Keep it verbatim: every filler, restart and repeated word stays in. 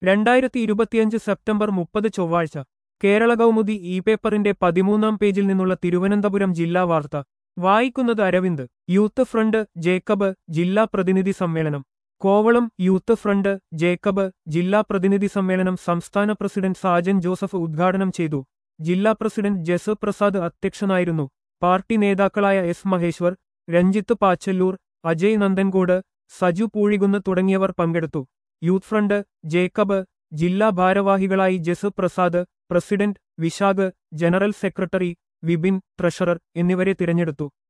രണ്ടായിരത്തി ഇരുപത്തിയഞ്ച് സെപ്റ്റംബർ മുപ്പത് ചൊവ്വാഴ്ച കേരള കൗമുദി ഇ പേപ്പറിന്റെ പതിമൂന്നാം പേജിൽ നിന്നുള്ള തിരുവനന്തപുരം ജില്ലാ വാർത്ത വായിക്കുന്നത് അരവിന്ദ്. യൂത്ത് ഫ്രണ്ട് ജേക്കബ് ജില്ലാ പ്രതിനിധി സമ്മേളനം കോവളം. യൂത്ത് ഫ്രണ്ട് ജേക്കബ് ജില്ലാ പ്രതിനിധി സമ്മേളനം സംസ്ഥാന പ്രസിഡന്റ് സാജൻ ജോസഫ് ഉദ്ഘാടനം ചെയ്തു. ജില്ലാ പ്രസിഡന്റ് ജെസ് പ്രസാദ് അധ്യക്ഷനായിരുന്നു. പാർട്ടി നേതാക്കളായ എസ് മഹേശ്വർ, രഞ്ജിത്ത് പാച്ചല്ലൂർ, അജയ് നന്ദൻകോട്, സജു പൂഴികുന്ന് തുടങ്ങിയവർ പങ്കെടുത്തു. യൂത്ത് ഫ്രണ്ട് ജേക്കബ് ജില്ലാ ഭാരവാഹികളായി Jes Prasad, president Vishakh, general secretary Vipin, treasurer എന്നിവരെ തിരഞ്ഞെടുത്തു.